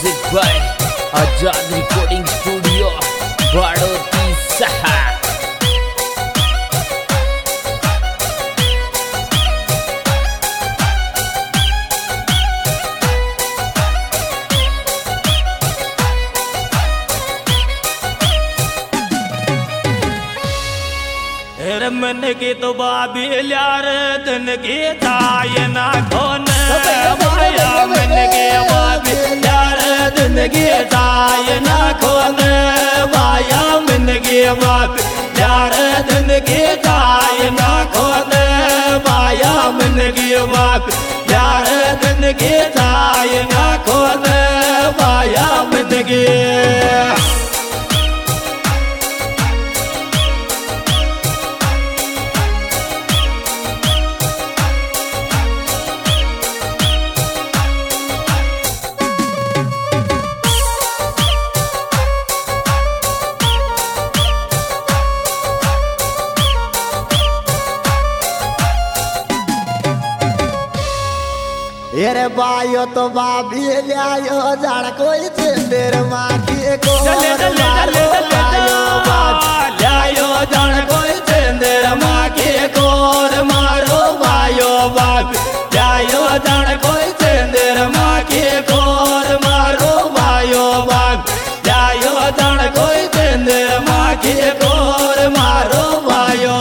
Music by Azad recording studio बाड़ोती सहा। मन की तो बाबी ल्यार धन की ताय ना खोन माया मन की बाबी ल्यार धन की ताय ना खोन माया मन की बाबी ल्यार धन की ताय ना खोन माया मन की बाबी ल्यार धन की ताय ना खोन माया मन की। अरे बायो तो बाबी लियायो जाड़ कोई चंदेर माखी को मारो बायो लायो जाड़ कोई चंदेर माखी कोर मारो बायो बाप लायो जाड़ कोई चंदेर माखी कोर मारो बायो बाप लायो जाड़ कोई चंदेर माखी कोर मारो बायो।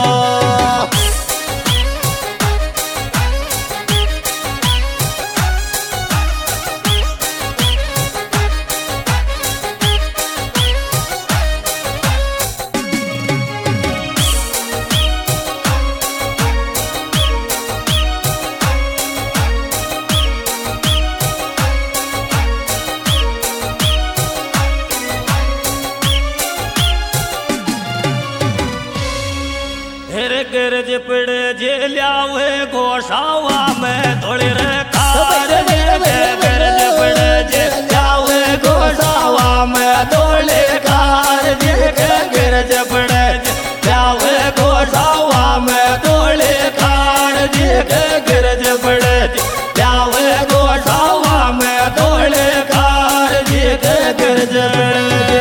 गिरज पड़े जे लियावे गोसावा में थोड़ी रे कार गिरज पड़े जे लियावे गोसावा में थोड़े कार गिरज पड़े जे लियावे गोसावा में थोड़े कार गिरज पड़े जे लियावे गोसावा में थोड़े कार गिरज पड़े।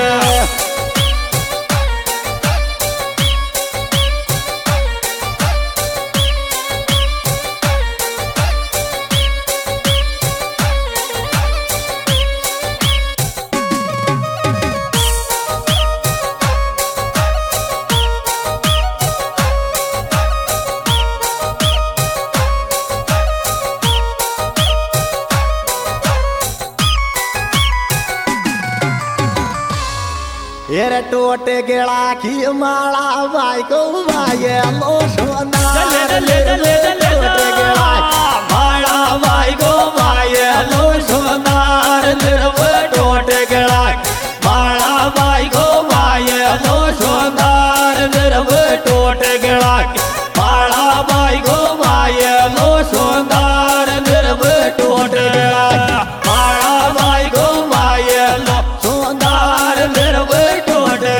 अरे टोटे गेड़ा की माला भाई को भाई लो सोना टोटे गेड़ा माला भाई को भाई लो सोनार टोटे गेड़ा माला भाई को भाई लो सोनार टोटे गेड़ा माला भाई को भाई लो सोनार टोटे गेड़ा माला भाई को भाई लो सोनार टोटे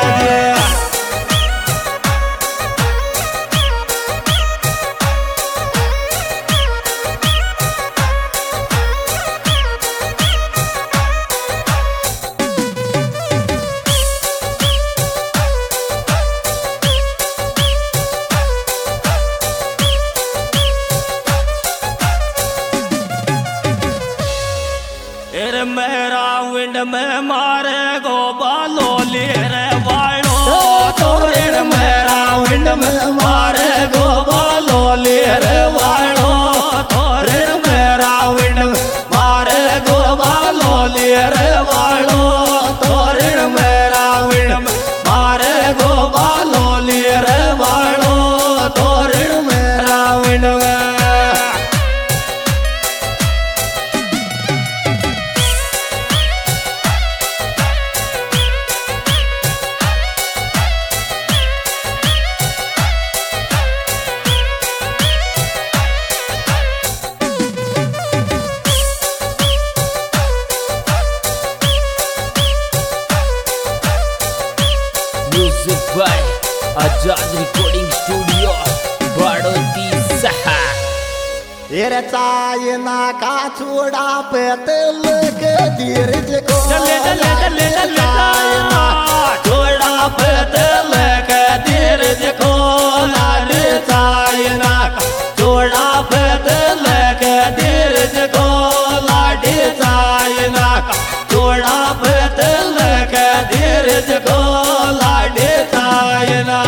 मेरा विंड में मारे गो बालो ले रे वालो तोरे मेरा विंड में मारे गो बालो ले रे वालो तोरे मेरा विंड में मारे गो बालो ले रे वालो तोरे मेरा विंड में मारे गो बालो ले रे वालो तोरे मेरा विंड में। चाइना का छोड़ा पे तिलक धीरज को चले चले चले चले चाइना छोड़ा पे तिलक धीरज को लाड चाइना छोड़ा पे तिलक धीरज को लाड चाइना छोड़ा पे तिलक धीरज को लाड चाइना।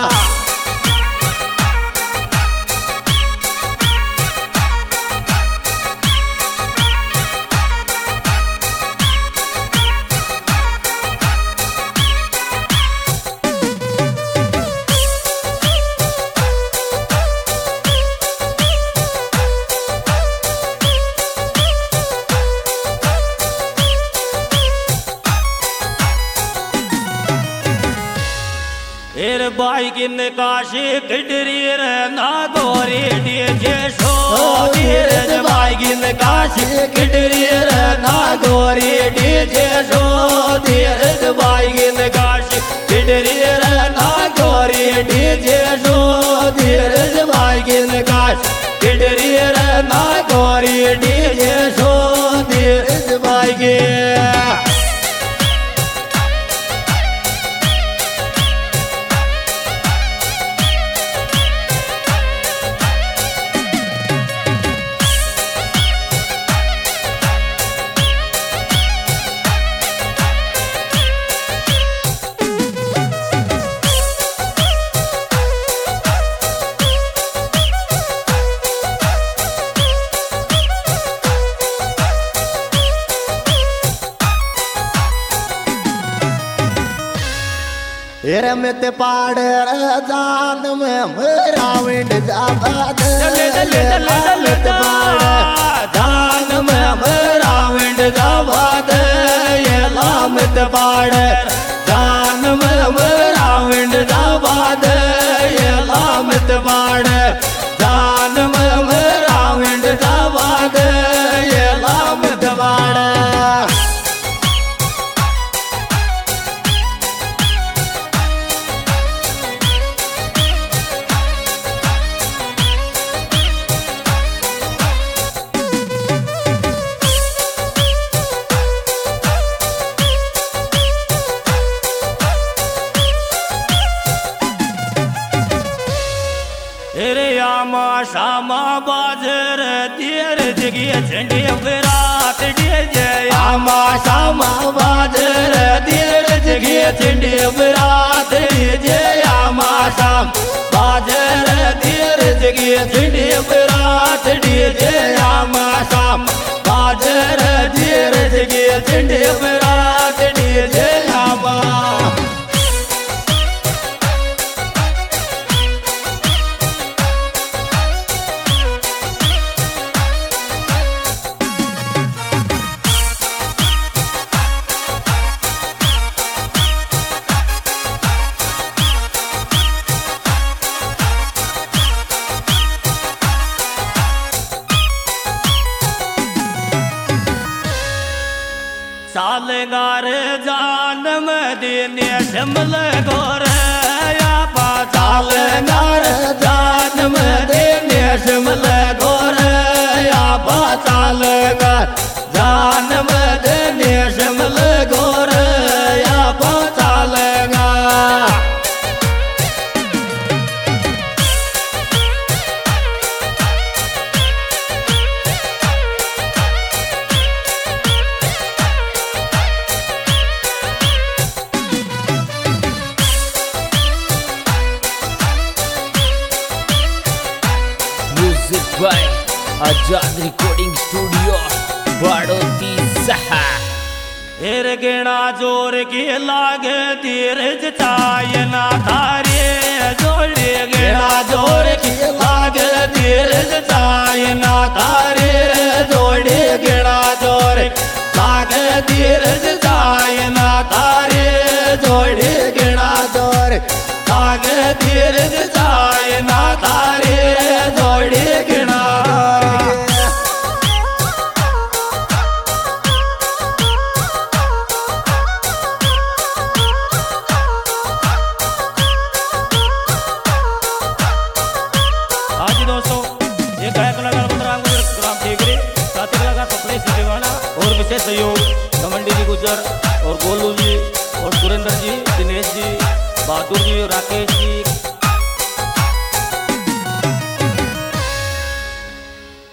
एर बाई की निकाशी किडरी रे नागोरी डीजे शो धीरज बाई की निकाशी किडरी रे नागोरी डीजे शो धीरज बाई की निकाशी किडरी रे नागोरी डीजे शो धीरज बाई की निकाशी किडरी रे नागोरी डीजे शो धीरज बाई की। रे मित पाड़ जान में मेरा विंड जाबाद मित पाड़ जान में मेरा विंड जाबाद ये लामित पाड़ जान में मेरा विंड जाबाद ये लामित पाड़ जान में मेरा विंड जाबाद ये लामित पाड़। यामा शामा बाजर तेर जगिए झंडे विराट डीजे यामा शामा बाजर तेर जगिए झंडे विराट डीजे यामा शाम बाजर तेर जगिए झंडे विराट डीजे यामा शाम बाजर तेर जगिए झंडे विराट डीजे यामा। सालगार जान मदीने शिमल गोर या पा सालगार जान मदीने शिमल गोर या पा सालगार जान मदीने शिमल गोर या पा सालगार। बाय आजाद रिकॉर्डिंग स्टूडियो बाड़ोती सहा। एर गिणा जोर की लागे धीरज चायना थारे जोड़े गिणा जोर की लागे धीरज चायना थारे जोड़े गिणा जोर लागे धीरज चायना थारे जोड़े गिणा जोर लागे धीरज चायना थारे जोड़े गिणा। दोस्तों ये गायक कलाकार बंदराम गुजर और गोलू जी और सुरेंद्र जी, दिनेश जी, बहादुर जी, राकेश जी,